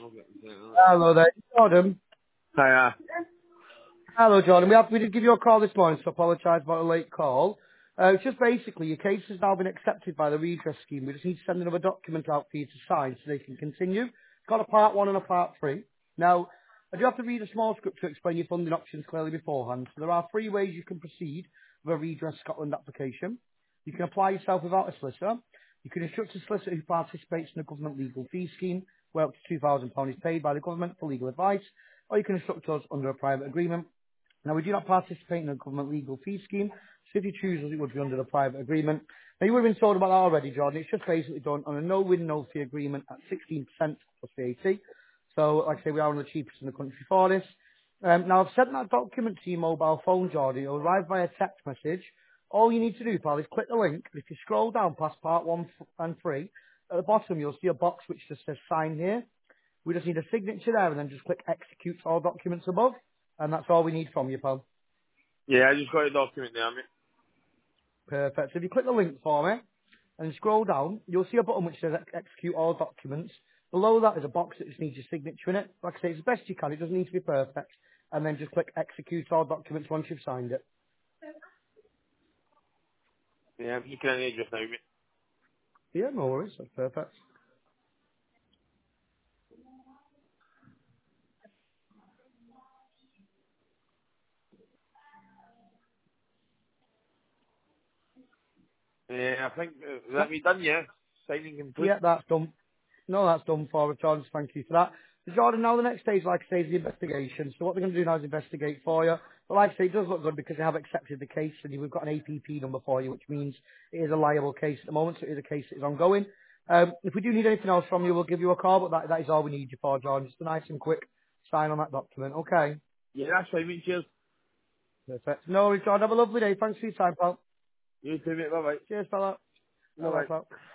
Hello there, Jordan. Hiya. Hello, Jordan. We did give you a call this morning, so apologise about a late call. It's just basically your case has now been accepted by the redress scheme. We just need to send another document out for you to sign so they can continue. It's got a part one and a part three. Now, I do have to read a small script to explain your funding options clearly beforehand. So there are three ways you can proceed with a redress Scotland application. You can apply yourself without a solicitor. You can instruct a solicitor who participates in the government legal fee scheme, where up to £2,000 is paid by the government for legal advice, or you can instruct us under a private agreement. Now, we do not participate in a government legal fee scheme, so if you choose us, it would be under the private agreement. Now, you would have been told about that already, Jordan. It's just basically done on a no-win, no-fee agreement at 16% plus VAT. So, like I say, we are one of the cheapest in the country for this. Now, I've sent that document to your mobile phone, Jordan. It'll arrive via text message. All you need to do, pal, is click the link. If you scroll down past part one and three, at the bottom, you'll see a box which just says sign here. We just need a signature there and then just click execute all documents above. And that's all we need from you, pal. Yeah, I just got a document there, mate. Perfect. So if you click the link for me and scroll down, you'll see a button which says execute all documents. Below that is a box that just needs your signature in it. Like I say, it's the best you can. It doesn't need to be perfect. And then just click execute all documents once you've signed it. Yeah, I'm looking at it just now, mate. Yeah, no worries. That's perfect. Yeah, I think, Yeah, that be done, yeah? Signing complete? yeah, that's done. No, that's done for us, Jordan. Thank you for that. So, Jordan, now the next stage, like I say, is the investigation. So what they're going to do now is investigate for you. But like I say, it does look good because they have accepted the case and we've got an APP number for you, which means it is a liable case at the moment, so it is a case that is ongoing. If we do need anything else from you, we'll give you a call, but that is all we need you for, Jordan. Just a nice and quick sign on that document. Okay. Yeah, that's fine, mate. Cheers. Perfect. No worries, Jordan. Have a lovely day. Thanks for your time, pal. You too, mate. Bye-bye. Cheers, fella. Bye-bye, Bye-bye. pal.